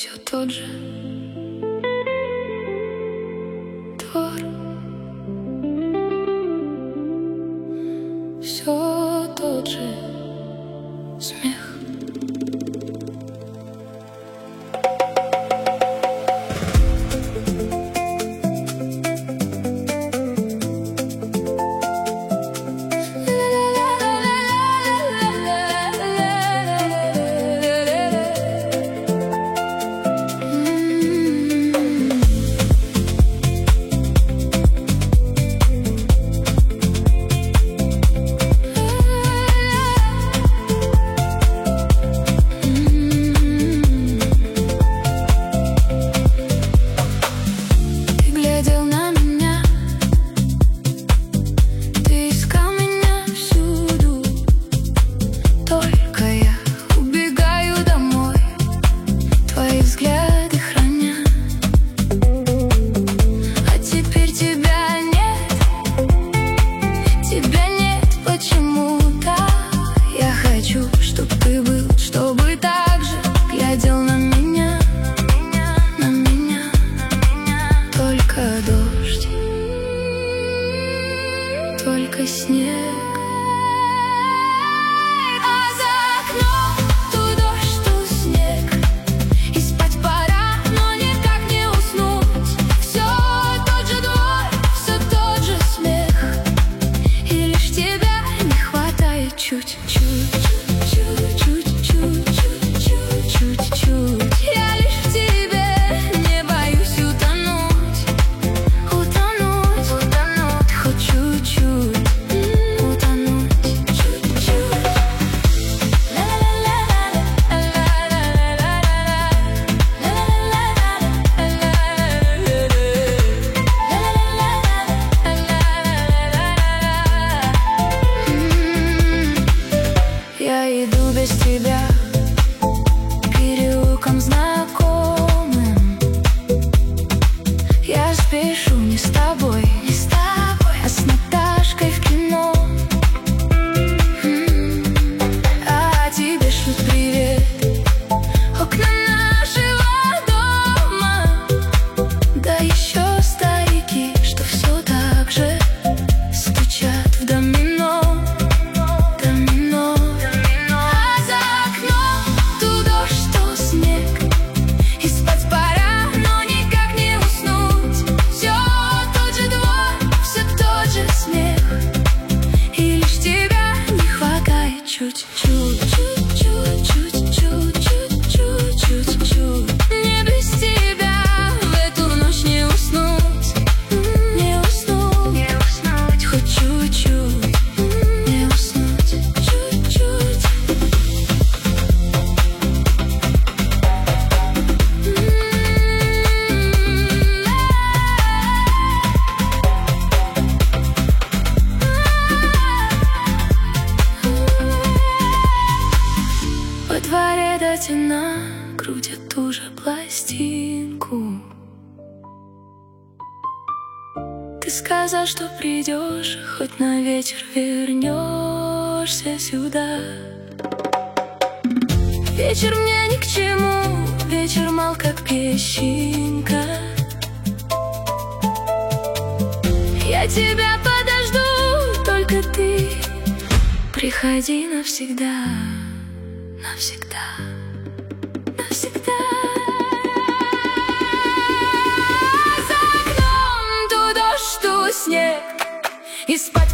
все тот же двор, все тот же смех. Только снег, а за окном то дождь, то снег, и спать пора, но никак не уснуть. Все тот же двор, все тот же смех, и лишь тебя не хватает чуть-чуть. Я лишь в тебе не боюсь утонуть, хоть чуть-чуть. Я иду без тебя переулком знакомым. Я спешу не с тобой, а с Наташкой в кино. А тебе шлют привет окна нашего дома. Да еще старики, что все так же стучат в домино. Не без тебя в эту ночь не уснуть, хоть чуть-чуть, не уснуть, чуть-чуть. Во дворе до темна крутят ту же пластинку. Ты сказал, что придешь, хоть на вечер вернешься сюда. Вечер мне ни к чему, вечер мал как песчинка. Я тебя подожду, только ты приходи навсегда. Навсегда, навсегда. За окном то дождь, то снег, и спать